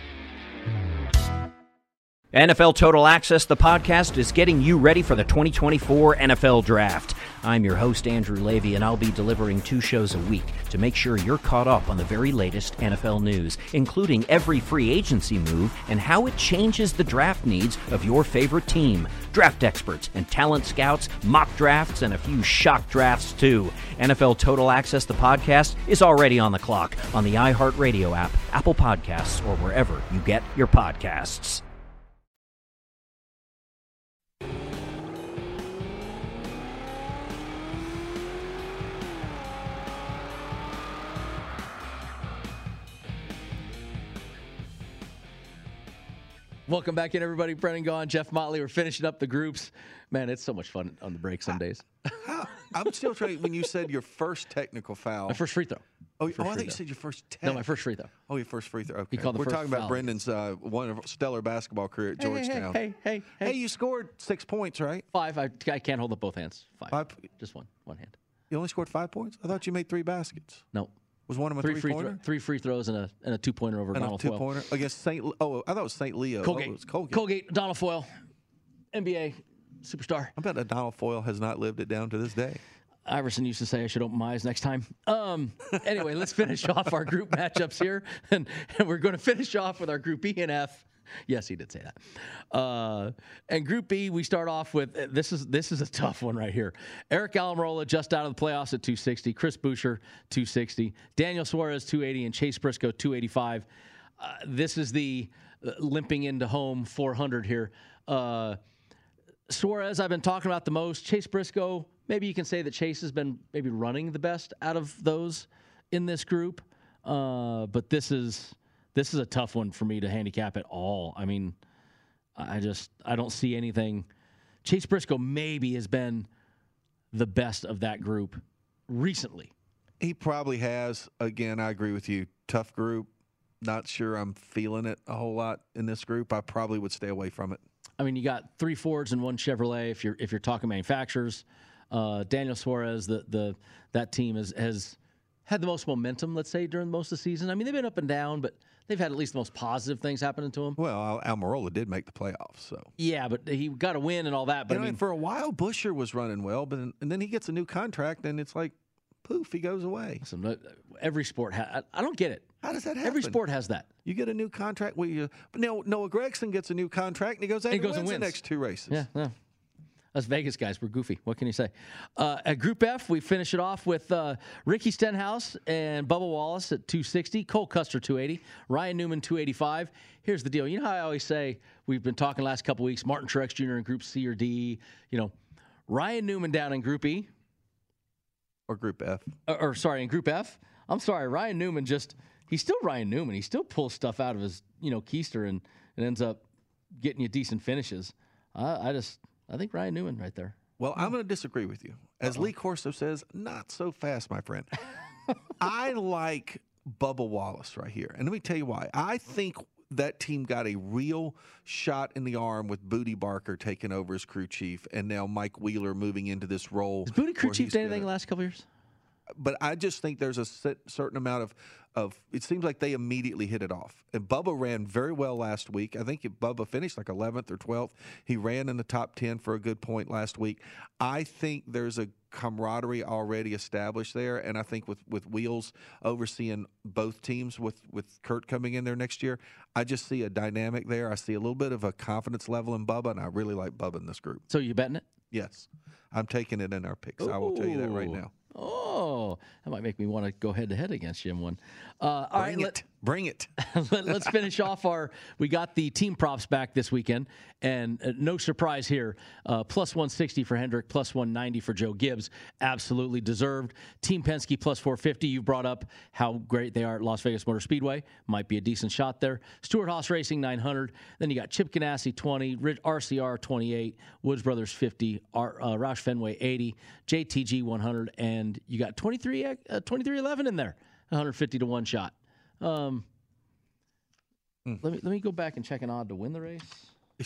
S4: NFL Total Access, the podcast, is getting you ready for the 2024 NFL Draft. I'm your host, Andrew Levy, and I'll be delivering 2 shows a week to make sure you're caught up on the very latest NFL news, including every free agency move and how it changes the draft needs of your favorite team. Draft experts and talent scouts, mock drafts, and a few shock drafts, too. NFL Total Access, the podcast, is already on the clock on the iHeartRadio app, Apple Podcasts, or wherever you get your podcasts.
S6: Welcome back in, everybody. Brennan Gaughan, Jeff Motley. We're finishing up the groups. Man, it's so much fun on the break some days.
S7: I'm still trying. When you said your first technical foul.
S6: My first free throw.
S7: I thought you said your first
S6: No, my first free throw.
S7: Oh, your first free throw. Okay.
S6: He called the
S7: We're
S6: first
S7: talking about
S6: foul.
S7: Brendan's stellar basketball career at Georgetown.
S6: Hey,
S7: you scored 6 points, right?
S6: 5. I can't hold up both hands. 5. Just one hand.
S7: You only scored 5 points? I thought you made 3 baskets.
S6: No.
S7: Was one of them a three-pointer?
S6: 3 free throws and a 2-pointer over Donald Foyle.
S7: And a 2-pointer against St. Oh, I thought it was St. Leo.
S6: Colgate.
S7: Oh, it was Colgate.
S6: Colgate, Donald Foyle, NBA superstar.
S7: I bet that Donald Foyle has not lived it down to this day.
S6: Iverson used to say I should open my eyes next time. Anyway, let's finish off our group matchups here. And we're going to finish off with our Group E and F. Yes, he did say that. And Group B, we start off with this is a tough one right here. Eric Almirola just out of the playoffs at 260. Chris Boucher 260. Daniel Suarez 280 and Chase Briscoe 285. This is the limping into home 400 here. Suarez, I've been talking about the most. Chase Briscoe, maybe you can say that Chase has been maybe running the best out of those in this group. But this is a tough one for me to handicap at all. I mean, I don't see anything. Chase Briscoe maybe has been the best of that group recently.
S7: He probably has. Again, I agree with you. Tough group. Not sure I'm feeling it a whole lot in this group. I probably would stay away from it.
S6: I mean, you got 3 Fords and 1 Chevrolet if you're talking manufacturers. Daniel Suarez, that team has had the most momentum, let's say, during most of the season. I mean, they've been up and down, but they've had at least the most positive things happening to them.
S7: Well, Almirola did make the playoffs, so.
S6: Yeah, but he got a win and all that. But
S7: I mean, for a while, Boucher was running well, and then he gets a new contract, and it's like, poof, he goes away.
S6: Listen, every sport I don't get it.
S7: How does that happen?
S6: Every sport has that.
S7: You get a new contract. But Noah Gragson gets a new contract, and he goes out and wins the next 2 races.
S6: Yeah. Us Vegas guys, we're goofy. What can you say? At Group F, we finish it off with Ricky Stenhouse and Bubba Wallace at 260, Cole Custer 280, Ryan Newman 285. Here's the deal. You know how I always say, we've been talking last couple weeks, Martin Truex Jr. in Group C or D. Ryan Newman down in Group E.
S7: Or Group F.
S6: In Group F. I'm sorry, Ryan Newman he's still Ryan Newman. He still pulls stuff out of his, keister and ends up getting you decent finishes. I think Ryan Newman right there.
S7: Well, I'm going to disagree with you. As Lee Corso says, not so fast, my friend. I like Bubba Wallace right here. And let me tell you why. I think that team got a real shot in the arm with Booty Barker taking over as crew chief and now Mike Wheeler moving into this role.
S6: Has Booty crew chief done anything the last couple of years?
S7: But I just think there's a certain amount of it seems like they immediately hit it off. And Bubba ran very well last week. I think Bubba finished like 11th or 12th. He ran in the top 10 for a good point last week. I think there's a camaraderie already established there, and I think with Wheels overseeing both teams with Kurt coming in there next year, I just see a dynamic there. I see a little bit of a confidence level in Bubba, and I really like Bubba in this group.
S6: So you betting it?
S7: Yes. I'm taking it in our picks. Ooh. I will tell you that right now.
S6: Oh, that might make me want to go head-to-head against you in one.
S7: Bring it.
S6: Let's finish off we got the team props back this weekend, and no surprise here, plus 160 for Hendrick, plus 190 for Joe Gibbs. Absolutely deserved. Team Penske, plus 450. You brought up how great they are at Las Vegas Motor Speedway. Might be a decent shot there. Stewart Haas Racing, 900. Then you got Chip Ganassi, 20. RCR, 28. Woods Brothers, 50. Roush Fenway, 80. JTG, 100. And you got 2311 in there, 150 to 1 shot. Let me go back and check an odd to win the race.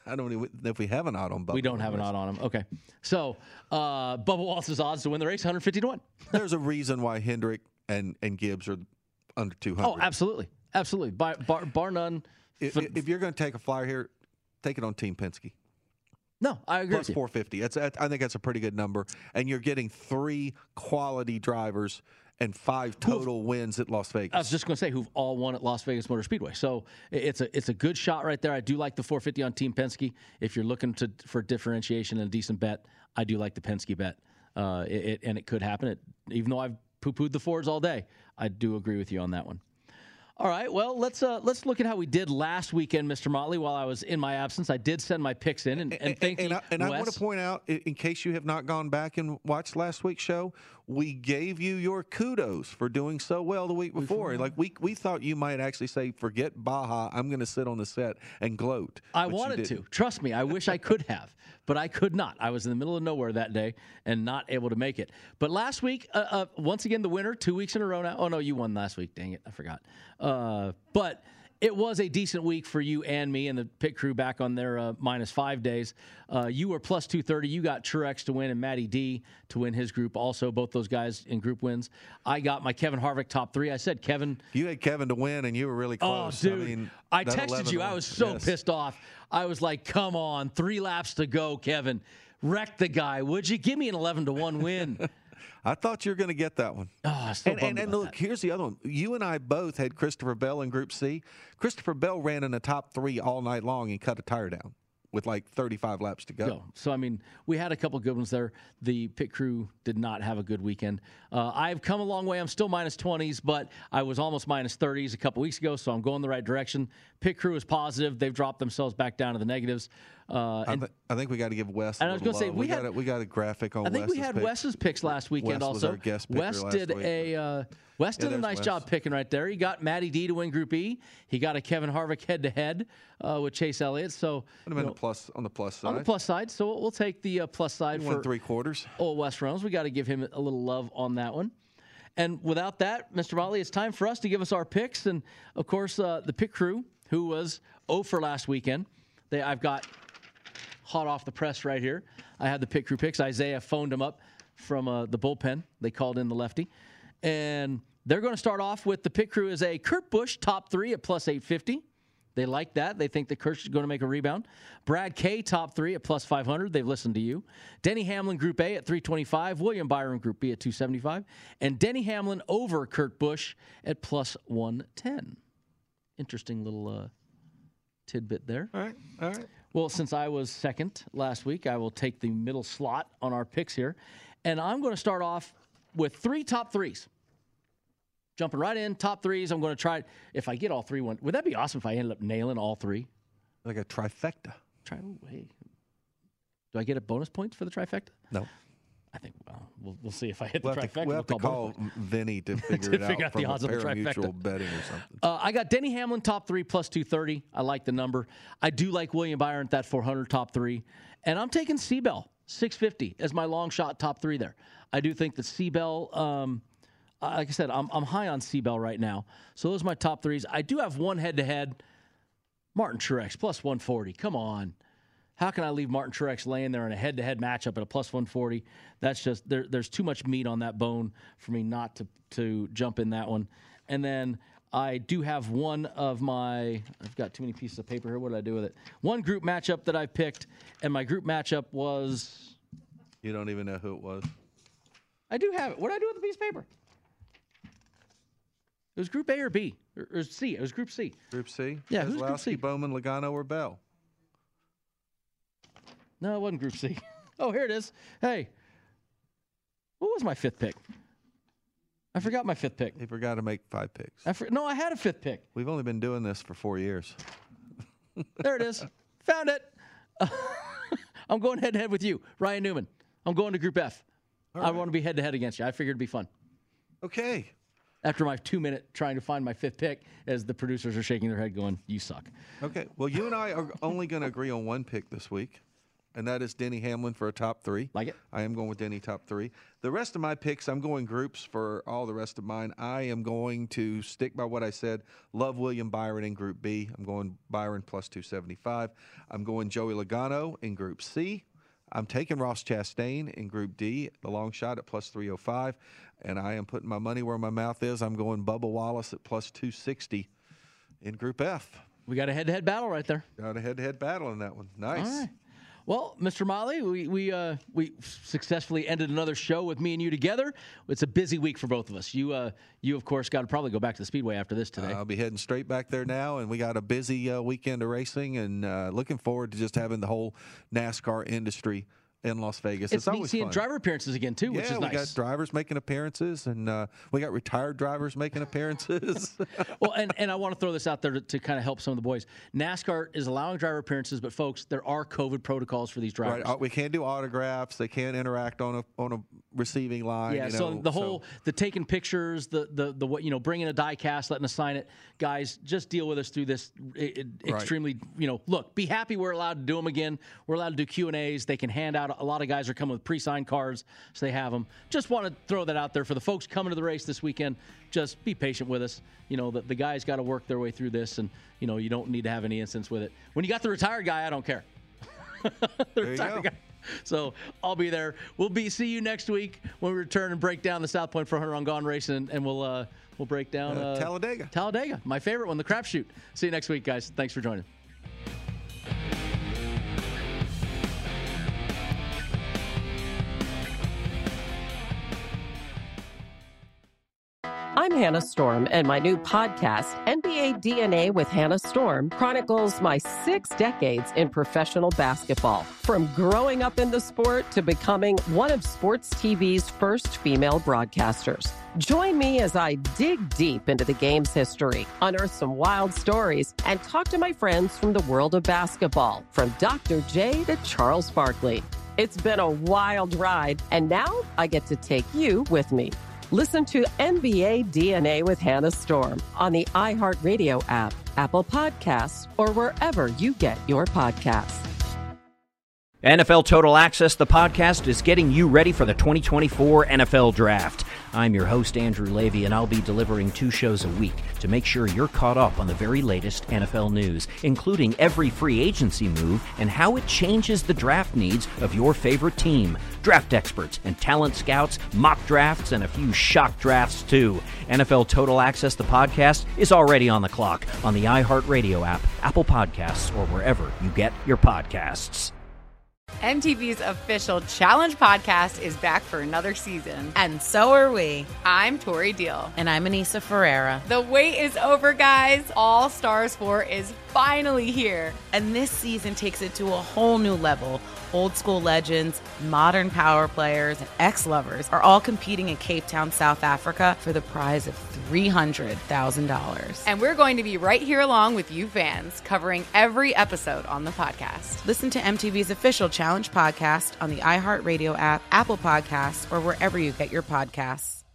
S7: I don't even know if we have an odd on Bubba.
S6: We don't have an odd on him. Okay. So, Bubba Wallace's odds to win the race, 150 to 1.
S7: There's a reason why Hendrick and Gibbs are under 200.
S6: Oh, absolutely. Absolutely. Bar none.
S7: If you're going to take a flyer here, take it on Team Penske.
S6: No, I agree.
S7: Plus 450. I think that's a pretty good number. And you're getting 3 quality drivers and 5 total wins at Las Vegas.
S6: I was just going to say who've all won at Las Vegas Motor Speedway. So it's a good shot right there. I do like the 450 on Team Penske. If you're looking for differentiation and a decent bet, I do like the Penske bet. And it could happen. Even though I've poo-pooed the Fords all day, I do agree with you on that one. All right, well, let's look at how we did last weekend, Mr. Motley. While I was in my absence, I did send my picks in, and thank you,
S7: And I want to point out, in case you have not gone back and watched last week's show, we gave you your kudos for doing so well the week before. Like we thought you might actually say, "Forget Baja, I'm going to sit on the set and gloat."
S6: I wanted to. Trust me, I wish I could have, but I could not. I was in the middle of nowhere that day and not able to make it. But last week, once again, the winner, 2 weeks in a row now. Oh no, you won last week. Dang it, I forgot. But it was a decent week for you and me and the pit crew back on their -5 days. You were plus 230. You got Truex to win and Matty D to win his group also, both those guys in group wins. I got my Kevin Harvick top 3. I said Kevin.
S7: You had Kevin to win, and you were really close.
S6: Oh, dude. I texted you. I was so pissed off. I was like, come on, 3 laps to go, Kevin. Wreck the guy, would you? Give me an 11-1 win.
S7: I thought you were going to get that one.
S6: Oh,
S7: and look, here's the other one. You and I both had Christopher Bell in Group C. Christopher Bell ran in the top 3 all night long and cut a tire down with like 35 laps to go.
S6: So, I mean, we had a couple good ones there. The pit crew did not have a good weekend. I've come a long way. I'm still -20s, but I was almost -30s a couple weeks ago, so I'm going the right direction. Pit crew is positive. They've dropped themselves back down to the negatives.
S7: I think we got to give Wes.
S6: And I was going to say
S7: we got a graphic on.
S6: I think we had Wes's picks last weekend.
S7: Wes
S6: also,
S7: was our guest picker
S6: Wes
S7: last
S6: did
S7: week.
S6: Wes did a nice job picking right there. He got Matty D to win Group E. He got a Kevin Harvick head-to-head with Chase Elliott. So
S7: would have been on the plus side.
S6: On the plus side. So we'll take the plus side for
S7: 3/4.
S6: Old Wes Reynolds. We got to give him a little love on that one. And without that, Mr. Motley, it's time for us to give us our picks. And of course, the pit crew, who was 0 for last weekend, I've got hot off the press right here. I had the pit crew picks. Isaiah phoned them up from the bullpen. They called in the lefty. And they're going to start off with the pit crew as a Kurt Busch top 3 at plus 850. They like that. They think that Kurt's going to make a rebound. Brad K, top 3 at plus 500. They've listened to you. Denny Hamlin, Group A at 325. William Byron, Group B at 275. And Denny Hamlin over Kurt Busch at plus 110. Interesting little tidbit there.
S7: All right.
S6: Well, since I was second last week, I will take the middle slot on our picks here. And I'm going to start off with 3 top 3s. Jumping right in, top 3s. I'm going to try it. If I get all 3, would that be awesome if I ended up nailing all 3?
S7: Like a trifecta.
S6: Hey. Do I get a bonus points for the trifecta?
S7: No.
S6: I think we'll see if I hit the trifecta.
S7: We'll have to call Vinny to figure it out from
S6: the odds
S7: a
S6: of the
S7: pari-mutuel betting or something.
S6: I got Denny Hamlin top 3 plus 230. I like the number. I do like William Byron at that 400 top 3. And I'm taking Seabell 650 as my long shot top 3 there. I do think that Seabell, like I said, I'm high on Seabell right now. So those are my top 3s. I do have one head-to-head. Martin Truex plus 140. Come on. How can I leave Martin Truex laying there in a head-to-head matchup at a plus 140? That's just there's too much meat on that bone for me not to jump in that one. And then I do have one of my – I've got too many pieces of paper here. What did I do with it? One group matchup that I picked, and my group matchup was –
S7: You don't even know who it was?
S6: I do have it. What did I do with the piece of paper? It was Group A or B or C. It was Group C.
S7: Group C?
S6: Yeah, who's Group C?
S7: Bowman, Logano, or Bell?
S6: No, it wasn't Group C. Oh, here it is. Hey, what was my 5th pick? I forgot my 5th pick.
S7: He forgot to make 5 picks.
S6: No, I had a 5th pick.
S7: We've only been doing this for 4 years.
S6: There it is. Found it. I'm going head-to-head with you, Ryan Newman. I'm going to Group F. Right. I want to be head-to-head against you. I figured it'd be fun.
S7: Okay.
S6: After my 2-minute trying to find my 5th pick, as the producers are shaking their head going, you suck.
S7: Okay. Well, you and I are only going to agree on one pick this week. and that is Denny Hamlin for a top 3.
S6: Like it?
S7: I am going with Denny top 3. The rest of my picks, I'm going groups for all the rest of mine. I am going to stick by what I said. Love William Byron in Group B. I'm going Byron plus 275. I'm going Joey Logano in Group C. I'm taking Ross Chastain in Group D, the long shot at plus 305. And I am putting my money where my mouth is. I'm going Bubba Wallace at plus 260 in Group F.
S6: We got a head-to-head battle right there.
S7: Got a head-to-head battle in that one. Nice.
S6: All right. Well, Mr. Motley, we successfully ended another show with me and you together. It's a busy week for both of us. You of course, got to probably go back to the Speedway after this today.
S7: I'll be heading straight back there now, and we got a busy weekend of racing, and looking forward to just having the whole NASCAR industry in Las Vegas. It's always
S6: seeing
S7: fun.
S6: driver appearances again, too, which is nice.
S7: Yeah, we got drivers making appearances, and we got retired drivers making appearances.
S6: Well, and I want to throw this out there to kind of help some of the boys. NASCAR is allowing driver appearances, but, folks, there are COVID protocols for these drivers.
S7: Right. We can't do autographs. They can't interact on a receiving line.
S6: Yeah, so the taking pictures, the bringing a die cast, letting us sign it. Guys, just deal with us through this extremely, look, be happy we're allowed to do them again. We're allowed to do Q&As. They can hand out. A lot of guys are coming with pre-signed cards, so they have them. Just want to throw that out there for the folks coming to the race this weekend. Just be patient with us. The guys got to work their way through this, and, you don't need to have any instance with it. When you got the retired guy, I don't care.
S7: There you go.
S6: So I'll be there. See you next week when we return and break down the South Point 400 on Gone Racing, and we'll break down Talladega, my favorite one, the crapshoot. See you next week, guys. Thanks for joining.
S3: I'm Hannah Storm, and my new podcast, NBA DNA with Hannah Storm, chronicles my 6 decades in professional basketball. From growing up in the sport to becoming one of sports TV's first female broadcasters. Join me as I dig deep into the game's history, unearth some wild stories, and talk to my friends from the world of basketball, from Dr. J to Charles Barkley. It's been a wild ride, and now I get to take you with me. Listen to NBA DNA with Hannah Storm on the iHeartRadio app, Apple Podcasts, or wherever you get your podcasts.
S4: NFL Total Access, the podcast, is getting you ready for the 2024 NFL Draft. I'm your host, Andrew Levy, and I'll be delivering 2 shows a week to make sure you're caught up on the very latest NFL news, including every free agency move and how it changes the draft needs of your favorite team. Draft experts and talent scouts, mock drafts, and a few shock drafts, too. NFL Total Access, the podcast, is already on the clock on the iHeartRadio app, Apple Podcasts, or wherever you get your podcasts.
S12: MTV's official Challenge podcast is back for another season.
S13: And so are we.
S12: I'm Tori Deal.
S13: And I'm Anissa Ferreira.
S12: The wait is over, guys. All Stars 4 is finally here.
S13: And this season takes it to a whole new level. Old school legends, modern power players, and ex-lovers are all competing in Cape Town, South Africa for the prize of $300,000.
S12: And we're going to be right here along with you fans, covering every episode on the podcast.
S13: Listen to MTV's official Challenge podcast on the iHeartRadio app, Apple Podcasts, or wherever you get your podcasts.